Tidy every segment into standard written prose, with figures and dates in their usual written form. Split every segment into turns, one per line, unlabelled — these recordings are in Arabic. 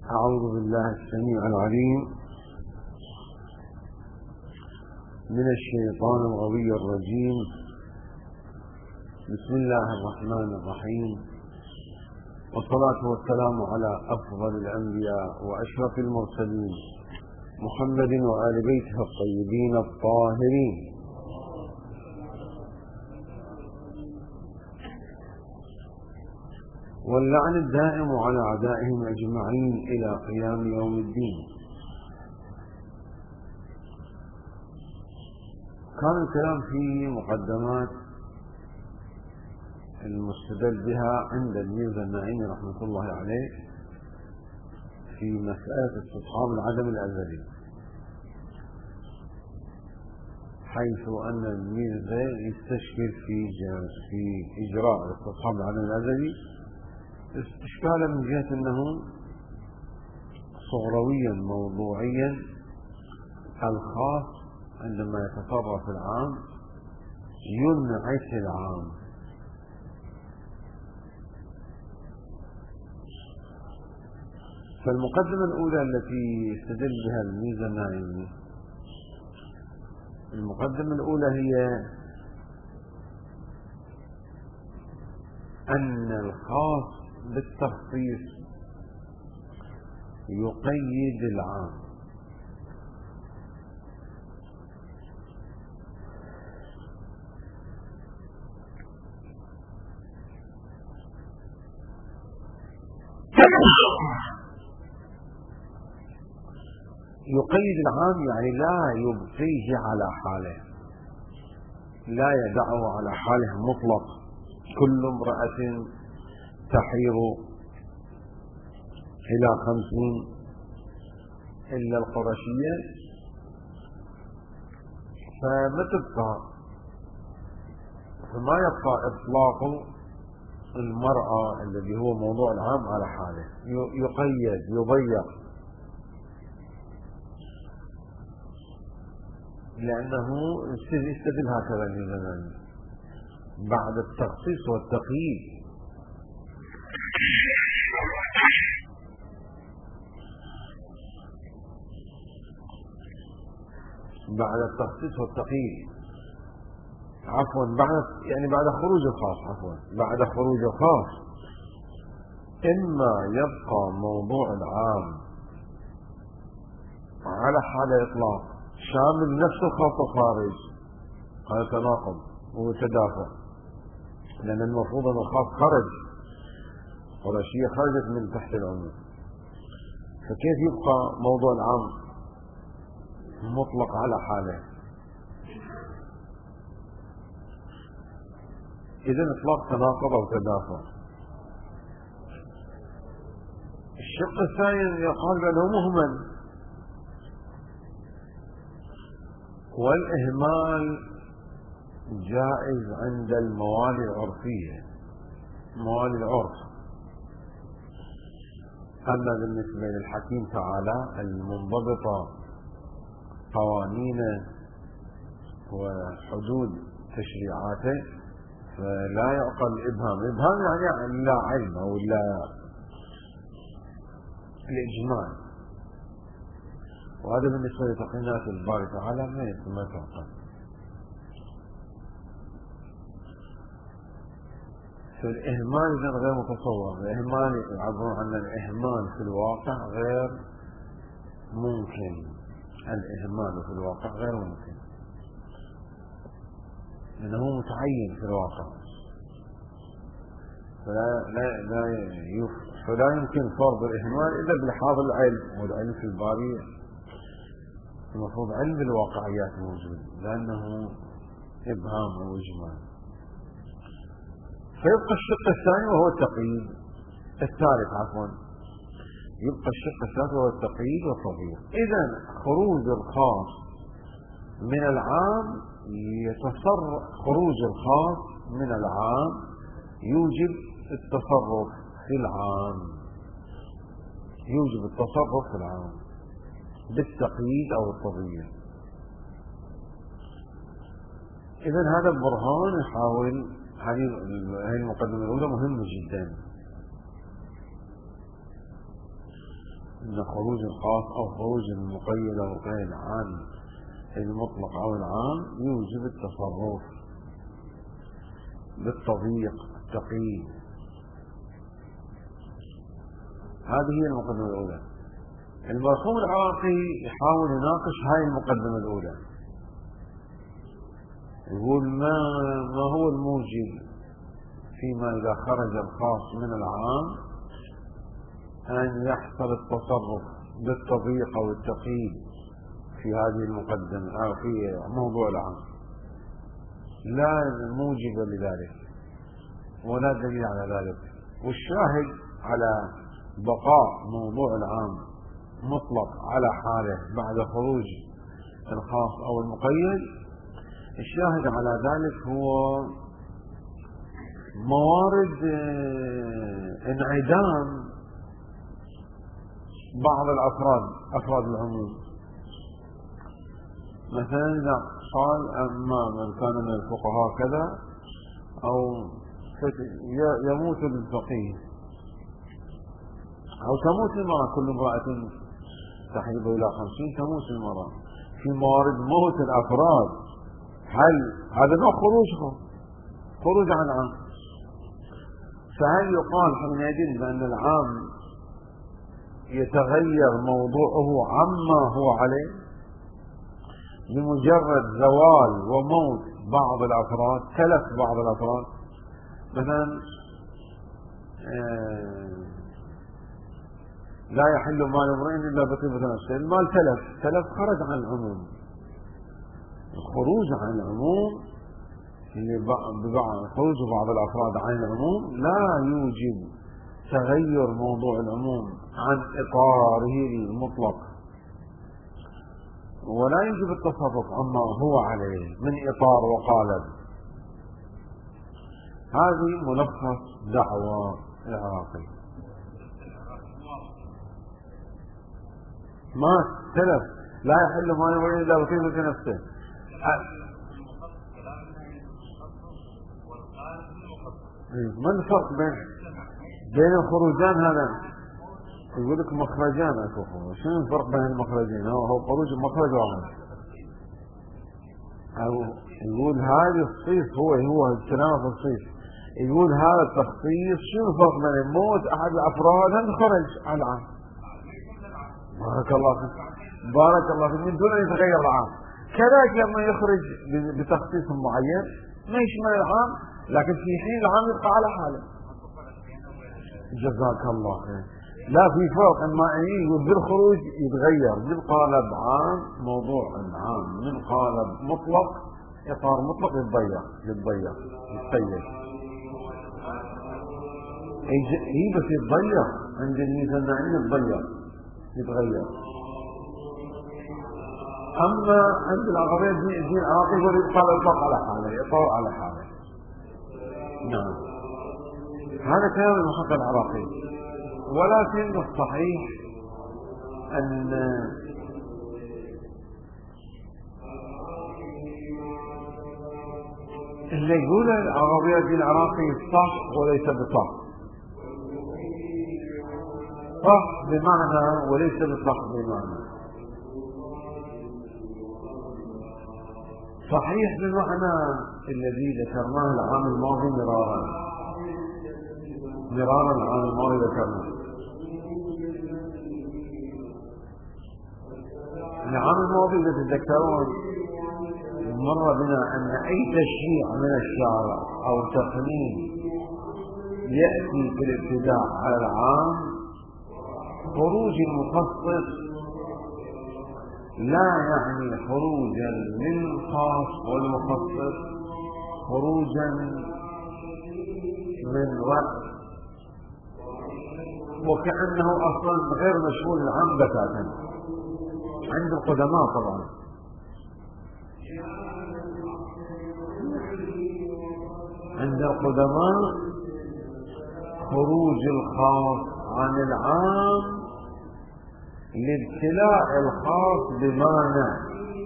أعوذ بالله السميع العليم من الشيطان الغوي الرجيم. بسم الله الرحمن الرحيم، والصلاة والسلام على أفضل الأنبياء وأشرف المرسلين محمد وآل بيته الطيبين الطاهرين. واللعن الدائم على أعدائهم أجمعين إلى قيام يوم الدين. كان الكلام في مقدمات المستدل بها عند الميرزا النعيمي رحمة الله عليه في مسألة استصحاب العدم الأزلي، حيث أن الميرزا يستشكل في إجراء استصحاب العدم الأزلي استشكالا من جهة أنه صغرويا موضوعيا الخاص عندما يتصرف العام ينعكس العام. فالمقدمة الأولى التي استدل بها الميرزا النعيمي، المقدمة الأولى هي أن الخاص بالتخصيص يقيد العام. يقيد العام يعني لا يبقيه على حاله، لا يدعه على حاله مطلق. كل امرأة تحيض إلى 50 إلا القرشية، فما يبقى إطلاق المرأة الذي هو موضوع العام على حاله، يقيد يضيق، لأنه يستدل هكذا من زمان بعد التخصيص والتقييد. بعد التخصيص والتقييد بعد خروج الخاص بعد خروج الخاص إما يبقى موضوع العام على حال إطلاق شامل نفس الخاص الخارج، هذا تناقض وتدافع، لأن المفروض أن الخاص خرج، قرشية خرجت من تحت العموم، فكيف يبقى موضوع العام مطلق على حاله؟ إذن إطلاق تناقض أو تدافع. الشق الثاني يقال بأنه مهمل، والإهمال جائز عند الموالي العرفية، موالي العرف. أما بالنسبة للحكيم تعالى المنضبطة قوانين وحدود تشريعاته فلا يعقل الإبهام يعني لا علم أو لا الإجمال، وهذا بالنسبة لتقنيات الباري تعالى ما تعقل. فالإهمال غير متصور، الإهمال يعبرون عن الإهمال في الواقع غير ممكن، الإهمال في الواقع غير ممكن لأنه متعين في الواقع، فلا يمكن فرض الإهمال إلا بلحاظ العلم، والعلم في الباري المفروض علم الواقعيات موجود، لأنه إبهام وإجمال. فيبقى الشق الثاني وهو التقييد الثالث يبقى الشق الثالث وهو التقييد والتضييق. إذن خروج الخاص من العام خروج الخاص من العام يوجب التصرف في العام، يوجب التصرف في العام بالتقييد أو التضييق. إذن هذا البرهان يحاول، هذه المقدمة الأولى مهمة جدا، أن خروج الخاص أو خروج المقيد أو غير عن المطلق أو العام يوجب التصرف بالتضييق التقييد. هذه هي المقدمة الأولى. المرسوم العراقي يحاول يناقش هاي المقدمة الأولى، يقول ما هو الموجب فيما إذا خرج الخاص من العام أن يحصل التصرف بالتضييق أو التقييد في هذه المقدمة أو في موضوع العام. لا موجب لذلك ولا دليل على ذلك، والشاهد على بقاء موضوع العام مطلق على حاله بعد خروج الخاص أو المقيد. الشاهد على ذلك هو موارد انعدام بعض أفراد العموم. مثلا إذا قال أما من كان من الفقهاء كذا، أو يموت الفقيه، أو تموت المرأة، كل امرأة تحيض إلى 50 تموت المرأة. في موارد موت الأفراد، هل هذا نوع خروج عن العام؟ فهل يقال حينئذ بأن العام يتغير موضوعه عما هو عليه بمجرد زوال وموت بعض الأفراد، تلف بعض الأفراد؟ مثلا لا يحل مال امرئ إلا بطيبة نفسه، المال تلف خرج عن العموم. الخروج عن العموم خروج بعض الأفراد عن العموم لا يوجب تغير موضوع العموم عن إطاره المطلق، ولا يجب التصرف عما هو عليه من إطار وقالب. هذه ملخص دعوى العراقي. ما تلف، لا يحل ما يمر إلا بطيبة نفسه. ما الفرق بين الخروجان؟ هذا يقول لك مخرجان اكو. شنو الفرق بين المخرجين؟ هو خروج مخرج واحد، او يقول هذا الصيف هو الكلام في الصيف، يقول هذا التخصيص. شنو الفرق بين موت احد الافراد هل خرج على العام؟ بارك الله فيك من دون ان يتغير العام. كذلك لما يخرج بتخصيص معين ما يشمل العام، لكن في حين العام يبقى على حاله. جزاك الله خير. لا في فرق، اما يقول بالخروج يتغير من قالب عام موضوع عام، من قالب مطلق اطار مطلق يتضيق هي بس يتضيق عند الميزانية يتغير. اما عند العربية الدين العراقي يقول يبقى الاطلاق على حاله، اطار على حاله. نعم، هذا كلام المحقق العراقي. ولكن الصحيح أن اللي يقول العربية العراقي صح وليس بصح، صح بمعنى وليس بصح بمعنى. صحيح بمعنى الذي ذكرناه العام الماضي مرارا العام الماضي ذكرناه. العام الماضي إذا تتذكرون مر بنا أن أي تشريع من الشارع أو تقنين يأتي في الابتداء على العام، خروج المخصص لا يعني خروجا للخاص والمخصص، خروجا من رأس، وكأنه أصلا غير مشمول العام بتاتا عند القدماء. طبعا عند القدماء خروج الخاص عن العام لابتلاء الخاص بمانع،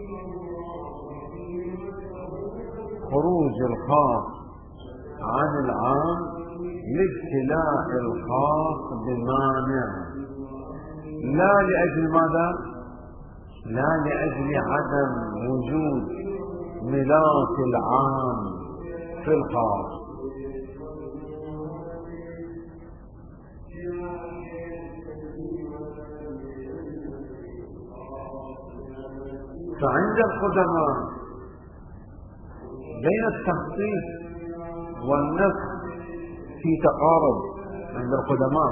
خروج الخاص عن العام لابتلاء الخاص بمانع، لا لأجل ماذا؟ لا لأجل عدم وجود ملاك العام في الخاص. فعند القدماء بين التخصيص والنسخ في تقارب. عند القدماء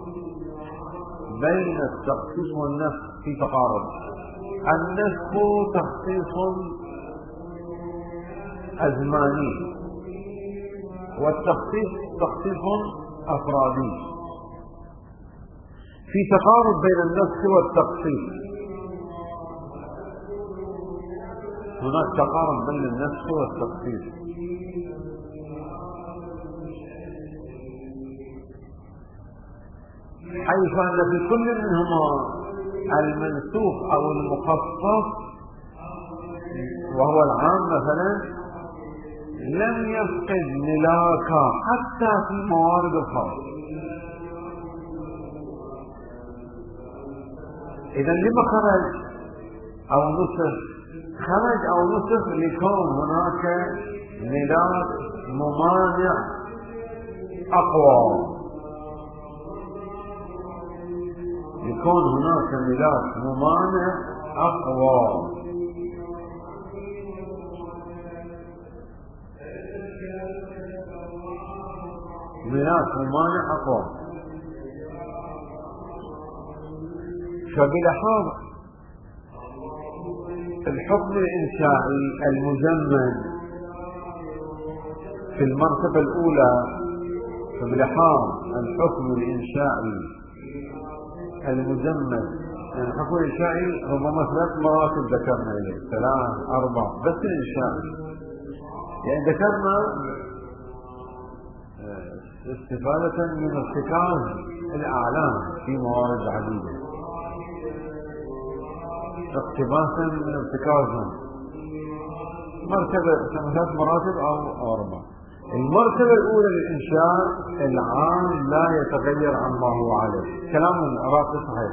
بين التخصيص والنسخ في تقارب. النسخ تخصيص أزماني والتخصيص تخصيص أفرادي. في تقارب بين النسخ والتخصيص. هناك تقارب بين النسخ والتخصيص. حيث أن في كل منهما المنسوخ أو المخصص وهو العام مثلا لم يفقد ملاكا حتى في موارد الخاص. إذا لما خرج أو نسخ؟ خرج أو نسخ لكون هناك ملاك ممانع أقوى، يكون هناك ملاك ممانع أقوى. ملاك ممانع أقوى. فبلحاظ الحكم الإنشائي المزمن في المرتبة الأولى، فبلحاظ الحكم الإنشائي المزمن، يعني الحكم الإنشائي ربما 3 مراتب ذكرنا إليه، 3 4 بس الإنشائي. يعني ذكرنا استفادة من ارتكاز الأعلام في موارد عديدة، اقتباسا من ارتكازهم. مرتبة 3 مراتب أو 4. المرتبة الأولى للإنشاء العام لا يتغير عما هو عليه. كلام العراقي صحيح،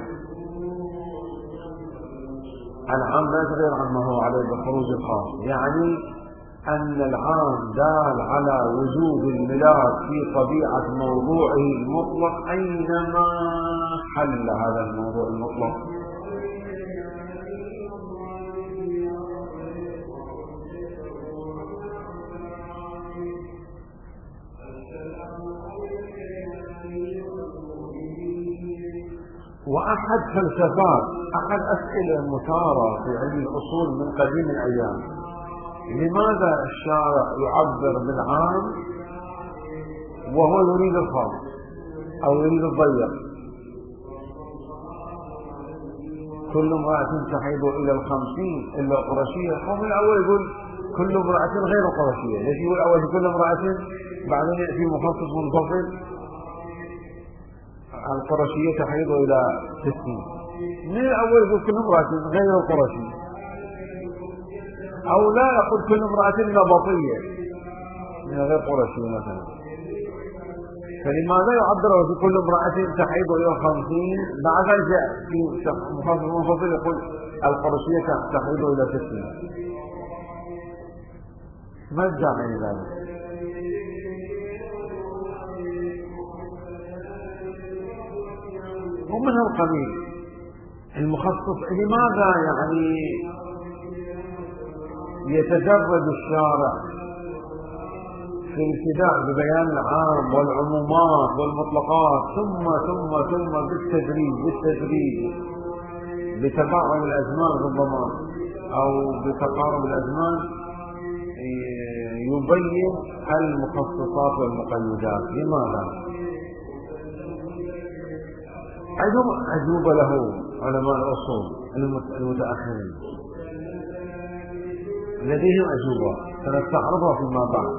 العام لا يتغير عما هو عليه بخروج الخاص، يعني أن العام دال على وجود الملاك في طبيعة موضوعه المطلق أينما حل هذا الموضوع المطلق. وأحد فلسفات، أحد أسئلة مثارة في علم الأصول من قديم الأيام، لماذا الشارع يعبر بالعام وهو يريد الخاص أو يريد الضيق؟ كل امرأة تحيض إلى 50 إلا القرشية. ومن الأول يقول كل امرأة غير قرشية. ليش يقول أول كل امرأة بعدين يأتي مخصص منفصل القرشية تحيض إلى 60؟ من الأول يقول كل امرأة غير القرشية، أو لا يقول كل امرأة نبطية من غير قرشية مثلا. فلماذا يعبر في كل امرأة تحيض إلى 50 بعد جاء في مخصص منفصل يقول القرشية تحيض إلى 60؟ ما الداعي لذلك؟ ومن القبيل المخصص لماذا يعني يتدرج الشارع في الابتداء ببيان العام والعمومات والمطلقات ثم بالتدريج بتباعد الأزمان ربما أو بتقارب الأزمان يبين المخصصات والمقيدات؟ لماذا؟ أجوب له علماء الأصول المتأخرين، لديهم أجوبة سنستعرضها فيما بعد.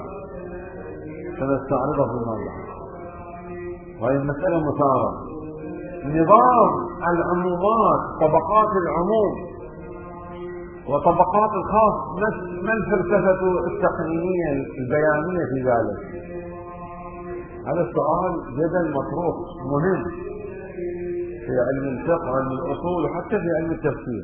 وهي المسألة مثارة. نظام العمومات، طبقات العموم وطبقات الخاص، ما الفلسفة التقنينية البيانية في ذلك؟ هذا السؤال جدل مطروح مهم. في علم الفقه وعلم الأصول وحتى في علم التفسير،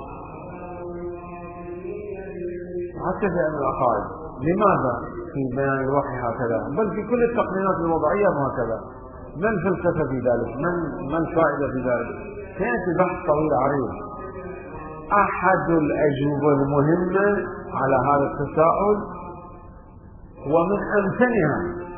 حتى في علم العقائد. لماذا في بيان الوحي هكذا؟ بل في كل التقنينات الوضعية هكذا. ما الفلسفة في ذلك؟ ما الفائدة في ذلك؟ سيأتي بحث طويل عريض. أحد الأجوبة المهمة على هذا التساؤل ومن أمثلها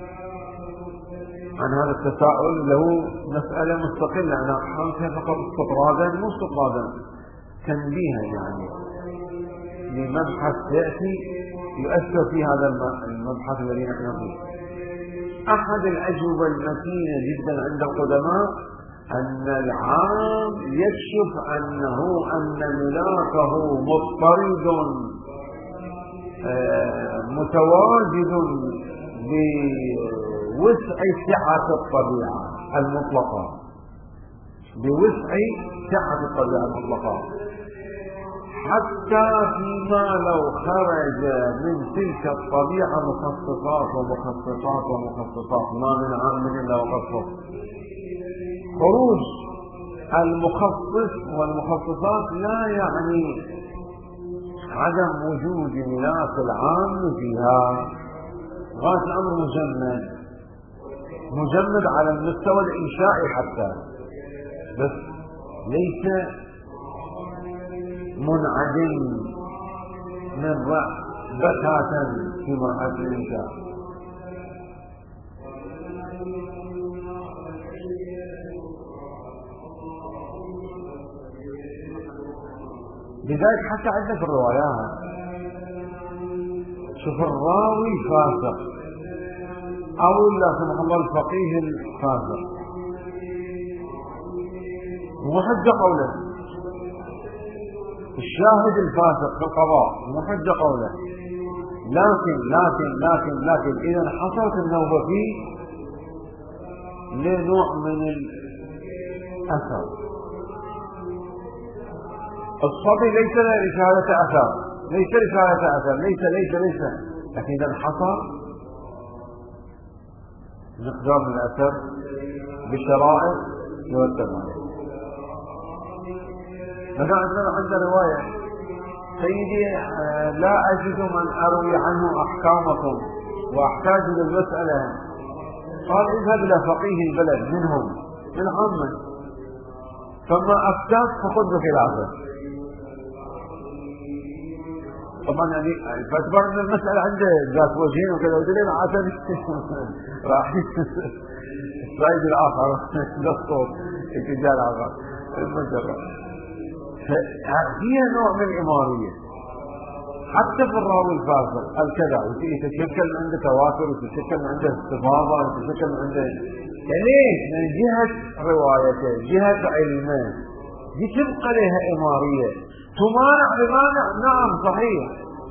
عن هذا التساؤل له مسألة مستقلة، أنا أحاولتها فقط استطرادا مو استطرادا، تنبيها يعني لمبحث يأتي يؤثر في هذا المبحث الذي نحن فيه. أحد الأجوبة المتينة جدا عند القدماء أن العام يكشف أن ملاكه مضطرد متواجد بوسع سعة الطبيعة المطلقة، بوسع سعة الطبيعة المطلقة، حتى فيما لو خرج من تلك الطبيعة مخصصات ومخصصات ومخصصات، ما من عام إلا وقد خروج المخصص والمخصصات لا يعني عدم وجود ملاك العام فيها. غاية الأمر مجمد على المستوى الإنشائي حتى، بس ليس منعدم من رأس بتاتا في مرحلة الإنشاء. لذلك حتى عندنا في الروايات شوف الراوي فاسق أو لا سمح الله الفقيه الفاسق محج قوله، الشاهد الفاسق في القضاء محج قوله، لكن إذا حصلت النوبة فيه لنوع من الأثر. الصبي ليس له رسالة أثر، ليس لكن إذا حصل مقدار من الأثر بشرائط يرتب عليه. مثلا عندنا رواية سيدي لا أجد من أروي عنه أحكامكم وأحتاج للمسألة، قال اذهب إلى فقيه البلد منهم من عامة ثم أفتاك فخذ بخلافه. طبعا يعني فاعتبر ان المسألة عنده ذات وجهين وكذا ودليل عشان راح الصعيد الآخر للصوت اتجاه الآخر المجرة. فيها نوع من الإمارية حتى في الراوي الفاسق الكذا يتشكل من عنده تواتر، يتشكل من عنده استفاضة، يتشكل من عنده ليش؟ من جهة روايته، جهة علمه، دي تبقى لها إمارية تمانع بمانع. نعم صحيح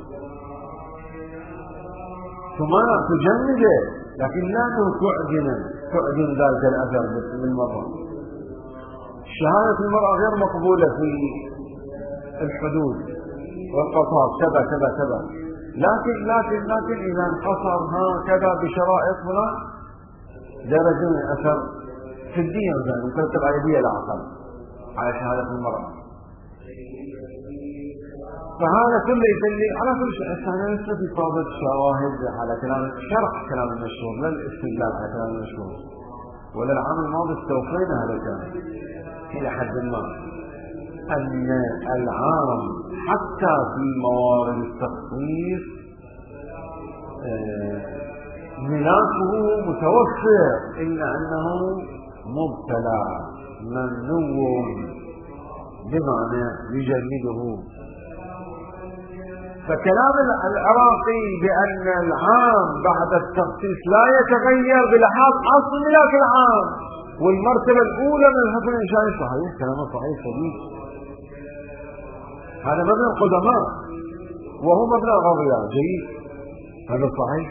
تمانع تجمده، لكن لا تعجن ذلك الأثر للمرأة. شهادة المرأة غير مقبولة في الحدود والقصاص كذا، لكن إذا انقصر هكذا بشرائط هنا درجة من الأثر في الدين وترتب على دية العقل على شهادة المرأة. فهذا كله يدل على كل شيء. أنا لست في صادق شواهد على كلام شرح كلام المشهور، لا الاستدلال على كلام المشهور، ولا العام الماضي استوفينا هذا الكلام إلى حد ما أن العام حتى في موارد التخصيص ملاكه متوفر، إلا أنه مبتلى ممنوع بمعنى يجلده. فكلام العراقي بأن العام بعد التخصيص لا يتغير بلحاظ أصل ملاك العام والمرتبة الأولى من الحكم الإنشائي صحيح، كلامه صحيح سديد. هذا مبنى القدماء وهو مبنى الغضياء جيد، هذا صحيح.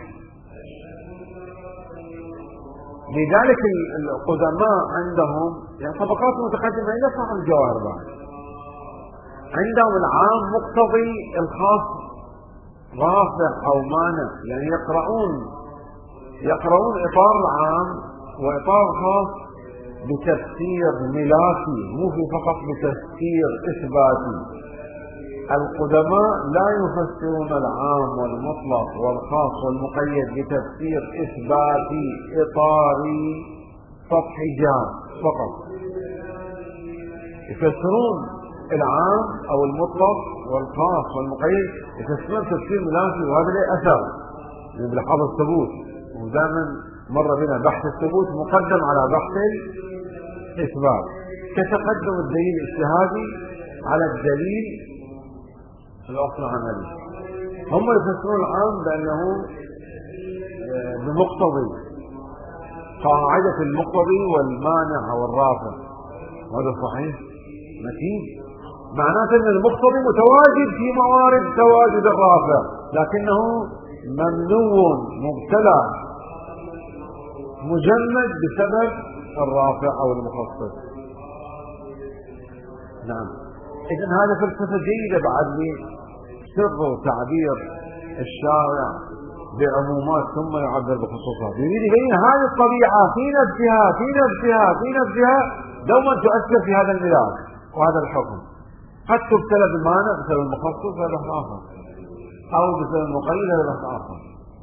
لذلك القدماء عندهم يعني طبقات متقدمة إلى صاحب الجواهر بعد عندهم العام مقتضي الخاص رافع أو مانع، يعني يقرؤون إطار العام وإطار الخاص بتفسير ملاكي، مو في فقط بتفسير إثباتي. القدماء لا يفسرون العام والمطلق والخاص والمقيد بتفسير إثباتي إطاري سطحي جام فقط، يفسرون العام أو المطلق والخاص والمقيد يفسرون تفسير ملاكي، وهذا له أثر بلحاظ الثبوت. ودائما مر بنا بحث الثبوت مقدم على بحث الإثبات، كتقدم الدليل الاجتهادي على الدليل الأصل العملي. هم يفسرون العام بأنه بمقتضي قاعدة المقتضي والمانع والرافع، وهذا صحيح متين، معناته أن المقتضي متواجد في موارد تواجد الرافع، لكنه ممنوع مبتلى مجمد بسبب الرافع أو المخصص. نعم، إذن هذا فلسفة جيدة بعد سر تعبير الشارع بعمومات ثم يعبر بخصوصات، يريد يبين هذه الطبيعة في نفسها دوما تؤثر في هذا الملاك وهذا الحكم، قد تبتلى بالمانع بسبب المخصص هذا آخر، أو بسبب المقيد هذا آخر.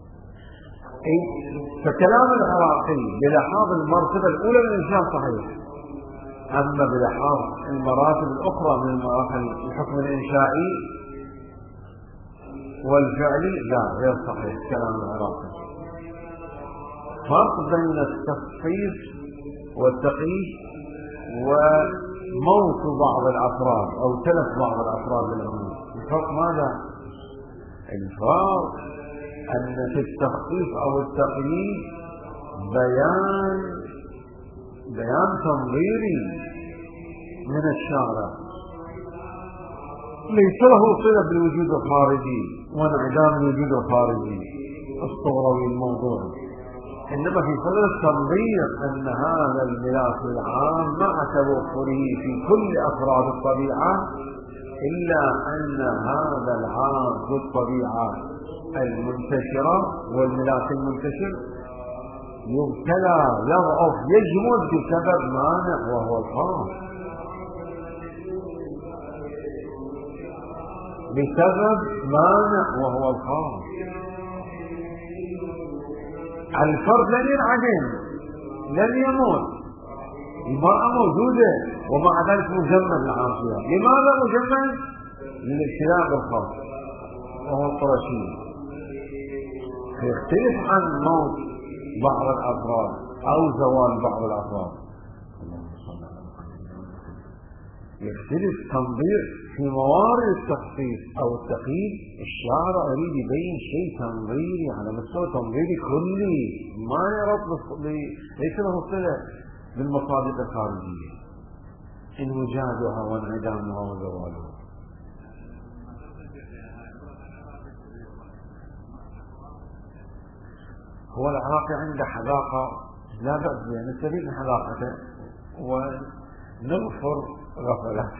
فكلام العراقي بلحاظ المرتبة الأولى من الإنسان صحيح، أما بلحاظ المراتب الأخرى من مراحل الحكم الإنشائي والفعلي لا، غير صحيح كلام العراقي. فرق بين التخصيص والتقييد وموت بعض الأفراد أو تلف بعض الأفراد بالعموم. الفرق ماذا؟ الفرق أن في التخصيص أو التقييد بيان تنظيري من الشارع ليس له صلة بالوجود الخارجي وانعدام الوجود الخارجي الصغروي الموضوعي، إنما في صلة التنظير أن هذا الملاك العام مع توفره في كل أفراد الطبيعة، إلا أن هذا العام في الطبيعة المنتشرة والملاك المنتشر يبتلى يضعف يجمد بسبب مانع وهو الخاص، بسبب مانع وهو الخاص. الفرد لن ينعدم، لن يموت، المرأة موجودة ومع ذلك مجمد العافية. لماذا مجمد؟ للابتلاء بالخاص وهو القرشي. يختلف عن موت بعض الأفراد أو زوال بعض الأفراد، يختلف تنظير في موارد التخصيص أو التقييد. الشارع يريد يبين شيء تنظيري على مستوى تنظيري كلي، ما يربط ليس له صلة بالمصادق الخارجية، انوجادها وانعدامها وزوالها. هو العراقي عنده حذاقة لا بأس بها، نستفيد من حذاقته ونغفر غفلته.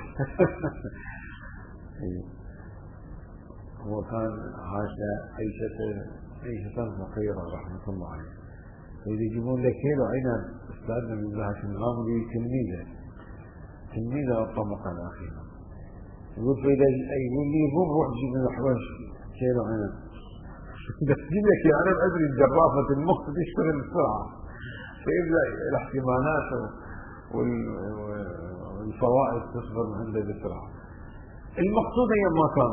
هو كان عاش عيشة فقيرة رحمة الله عليه، فإذا يجيبون له كيلو عنب أستاذنا من الله شنغام لي تلميذة الطبقة الأخيرة، يقول فإذا يقول لي روح جيب من الحوش كيلو عنب، تجيب لك يا عنب أدري جرافة المخ تشتغل بسرعة، فيبدأ الاحتمالات والفوائد تصدر من عنده بسرعة. المقصود هي ما كان.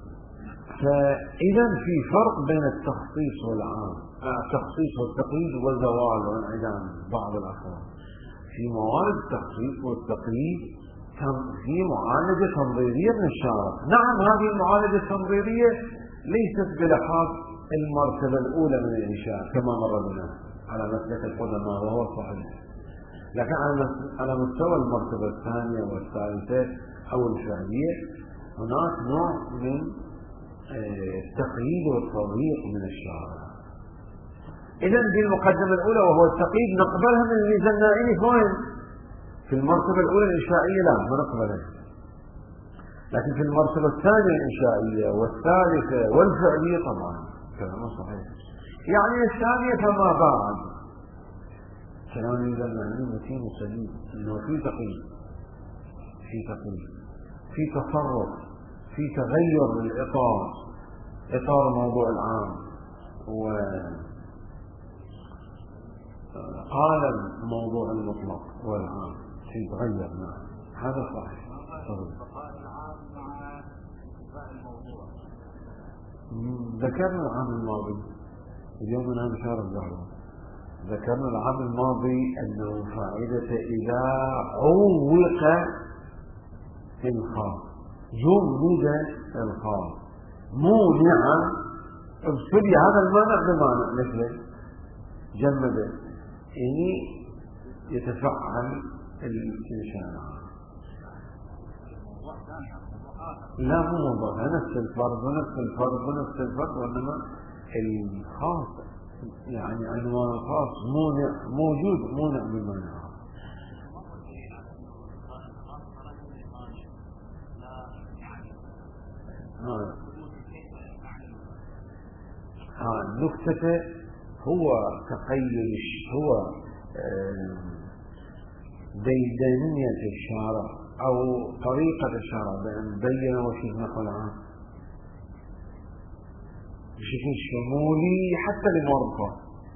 فإذا في فرق بين التخصيص والعام، التخصيص والتقييد والزوال وانعدام بعض الأفراد. في موارد التخصيص والتقييد كان في معالجة تنظيرية من الشارع. نعم، هذه المعالجة التنظيرية ليست بلحاظ المرتبة الأولى من الإنشاء كما مر بنا على مسلك القدماء وهو صحيح، لكن على مستوى المرتبة الثانية والثالثة أو الفعلية هناك نوع من التقييد والتضييق من الشارع. إذا دي المقدمة الأولى وهو التقييد نقبلها من الميزان النائي فين؟ في المرتبة الأولى الإنشائية لا ما نقبلها، لكن في المرتبة الثانية الإنشائية والثالثة والفعلية طبعا كلام صحيح. يعني الثانية فما بعد كلام يقدر معنيه متين وسليم، انه في تقييد، في تصرف، في تغير للإطار، إطار الموضوع العام، وقالب الموضوع المطلق والعام في تغير. نعم هذا صحيح. ذكرنا العام الماضي، اليوم أنا مشار الزهرة، ذكرنا العام الماضي أنه فائدة إذا عوق الخاص، جمد الخاص مونعا ابتدي هذا المانع بمانع مثله جمده، يعني يتفعل الإنسان. لا مو موضوع، نفس الفرض وإنما الخاص يعني عنوان الخاص موجود مونع بمانع. النكتة هو تقيد، هو ديدنية الشارع أو طريقة الشارع بأن بين وشيء نحو العام بشكل شمولي حتى للمرضى.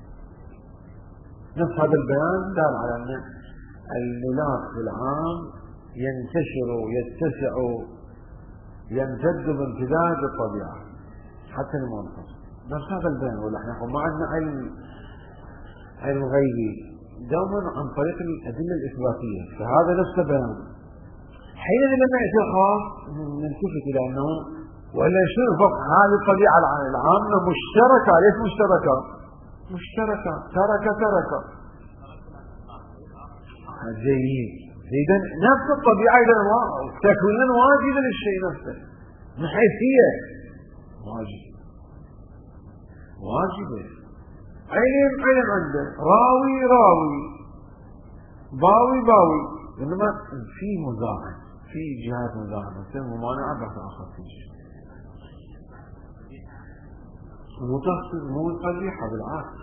نفس هذا البيان دال على أن الملاك في العام ينتشر يتسع يمتد بامتداد الطبيعة حتى المنفصل. نفس هذا البيان، ولا احنا ما عندنا علم غيبي دوما عن طريق الأدلة الإثباتية، فهذا نفس البيان. حينئذ لما يأتي الخاص نلتفت إلى أنه ولا يصير فقط هذه الطبيعة العامة مشتركة. ليش مشتركة؟ ترك جيد. إذا نفس الطبيعة إذا تكوينا واجبا للشيء نفسه من حيثية واجبة. علم عنده، راوي باوي، إنما في مزاحم، في جهات مزاحمة ممانعة بحث آخر فيه مو قبيحة بالعكس.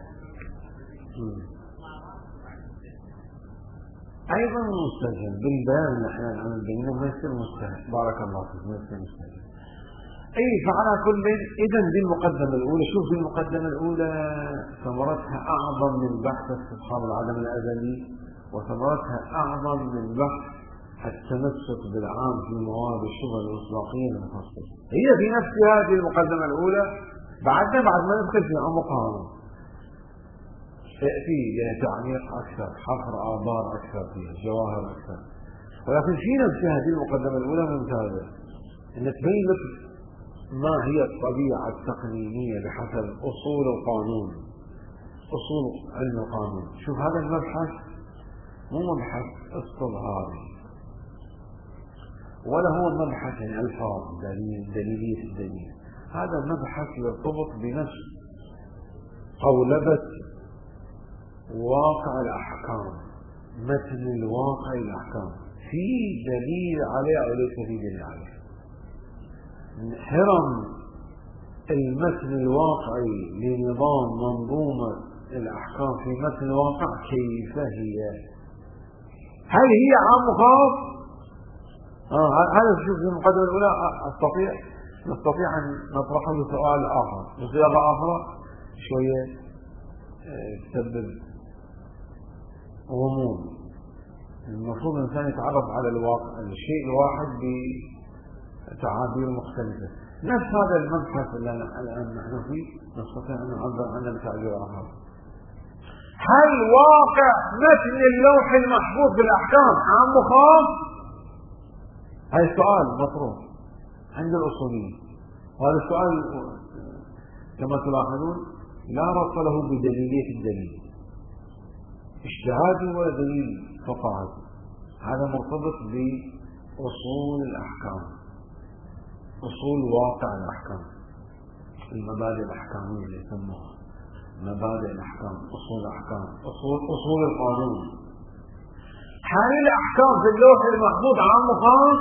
أيضا مستهجن بالبيان اللي احنا عم نبينه ما يصير مستهجن. بارك الله فيك، ما يصير مستهجن. أي فعلى كل إذا دي المقدمة الأولى. شوف دي المقدمة الأولى ثمرتها أعظم من بحث استصحاب العدم الأزلي، وثمرتها أعظم من بحث التمسك بالعام في مواد الشبه المطلقية المفصلة. هي في نفس هذه المقدمة الأولى بعد ما ندخل في عمقها يأتي تعميق أكثر، حفر آبار أكثر فيها، جواهر أكثر. ولكن في نفس هذه المقدمة الأولى ممتازة أن تبين لك ما هي الطبيعة التقنينية بحسب أصول القانون، أصول علم القانون. شوف هذا المبحث مو مبحث استظهاري ولا هو مبحث يعني ألفاظ دليلية الدليل. هذا مبحث يرتبط بنفس قولبة واقع الأحكام، متن الواقع الأحكام، في دليل عليه أو ليس في دليل عليه. انحرم المتن الواقعي لنظام منظومة الأحكام في متن الواقع كيف هي؟ هل هي عام وخاص؟ هذا شوف في المقدمة الأولى نستطيع أن نطرحه بسؤال آخر بصيغة أخرى شوية تسبب غموض. المفروض الإنسان يتعرف على الواقع الشيء الواحد بتعابير مختلفة. نفس هذا المبحث اللي الآن نحن فيه نستطيع أن نعبر عنه بتعبير آخر. هل واقع متن اللوح المحفوظ بالأحكام عام وخاص؟ هذا السؤال مطروح عند الأصوليين، وهذا السؤال كما تلاحظون لا ربط له بدليلية الدليل، اجتهادي ولا دليل فقاهي. هذا مرتبط بأصول الأحكام، أصول واقع الأحكام، المبادئ الأحكامية اللي يسموها مبادئ الأحكام، أصول الأحكام، أصول القانون. هل الأحكام في اللوح المحفوظ عام وخاص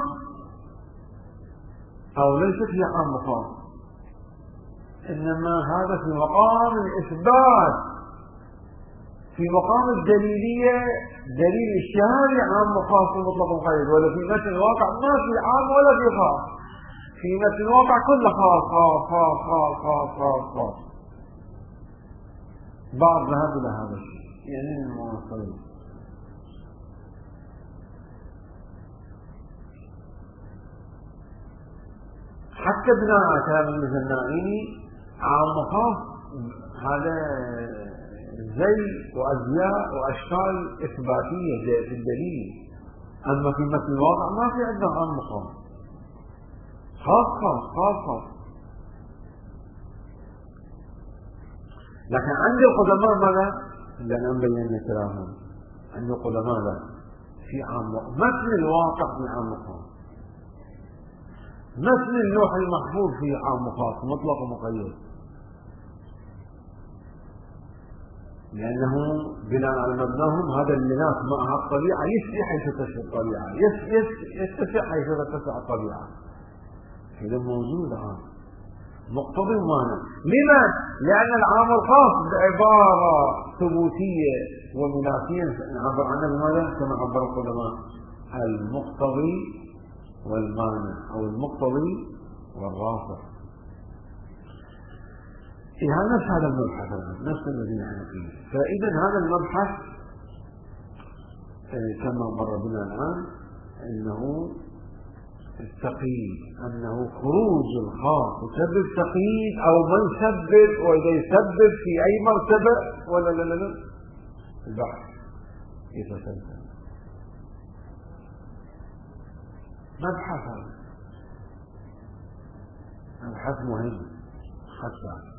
أو ليست هي عام وخاص؟ إنما هذا في مقام الإثبات في مقام الدليلية دليل الشهادة عام وخاص ومطلق مقيد، ولا في متن الواقع ما في عام ولا في خاص، في متن الواقع كله خاص خاص خاص خاص خاص خاص خاص. بعض ذهب إلى هذا الشيء يعني المواصلين. حتى بناء كلام المزنائي عام وخاص هذا زي وأزياء وأشكال إثباتية في الدليل، أما في مثل الواقع ما في عندنا عام وخاص، خاص خاص خاص خاص. لكن عند القدماء ماذا؟ لأن بينا كلامهم عند القدماء لا في عام وخاص، مثل الواقع في عام وخاص، مثل اللوح المحفوظ في عام وخاص مطلق ومقيد، لأنه بناء على مبناهم هذا المناخ معها الطبيعة يسعى حيث تسعى الطبيعة، يتسع حيث تتسع الطبيعة، إذا موجود عام مقتضي ومانع. لما؟ لأن العام الخاص بعبارة ثبوتية ومنافية نعبر عنها بماذا؟ كما عبر القدماء المقتضي والمانع أو المقتضي والرافع. نفس هذا المبحث نفس الذي نحن فيه. فإذا هذا المبحث كما مر بنا الآن أنه التقييد، أنه خروج الخاص يسبب تقييد أو ما يسبب، وإذا يسبب في أي مرتبة ولا لا لا لا البحث يتسلسل. مبحث هذا مبحث مهم حتى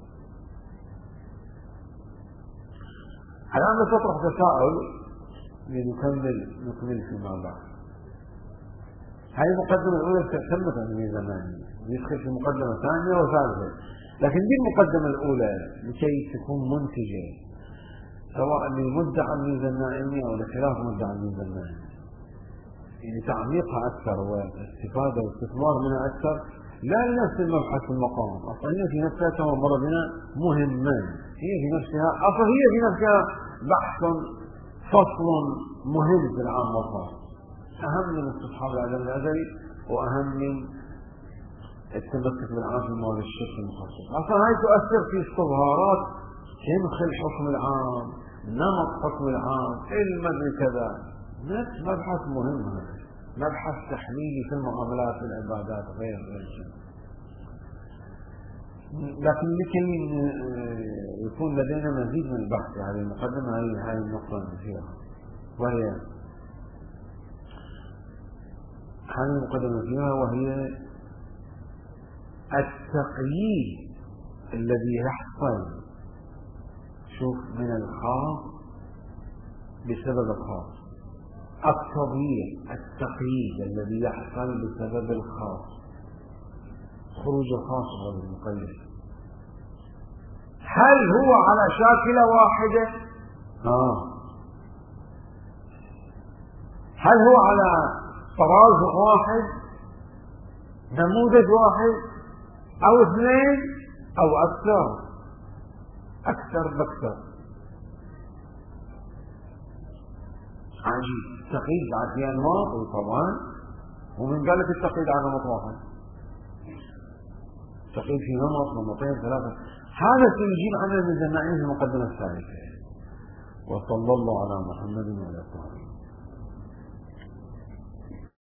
الآن نطرح تساؤل نكمل فيما بعد. هذه المقدمة الأولى تمت عن زمان، ندخل في مقدمة ثانية وثالثة، لكن دي المقدمة الأولى لكي تكون منتجة سواء للمدعى الميزانية أو لخلاف مدعى الميزانية، يعني تعميقها أكثر واستفادة واستثمار منها أكثر، لا لنفس المبحث في المقام. أصلا هي في نفسها كما مر بنا مهمان، هي في نفسها أصلا هي في نفسها بحث فصل مهم في العام والخاص، أهم من استصحاب العدم الأزلي وأهم من التمسك بالعام في مواد الشرك المخصص. أصلا هاي تؤثر في استظهارات سمخ الحكم العام، نمط حكم العام، المدري كذا. مبحث مهم هذا، مبحث تحليلي في المعاملات في العبادات غير شيء. لكن لكي يكون لدينا مزيد من البحث في هذه المقدمة هذه النقطة فيها، وهي هذه المقدمة فيها وهي التقييد الذي يحصل شوف من الخاص بسبب الخاص، التقييد الذي يحصل بسبب الخاص، خروج الخاص غير المقيد. هل هو على شاكلة واحدة؟ هل هو على طراز واحد، نموذج واحد، أو اثنين أو أكثر بأكثر؟ عجيب. التقييد بعد في أنواع طبعا، ومن قال لك التقييد على نمط واحد، التقييد في نمطين ثلاثة. هذا سيجيب عن الميزانية في المقدمة الثالثة. وصلى الله على محمد وعلى آله.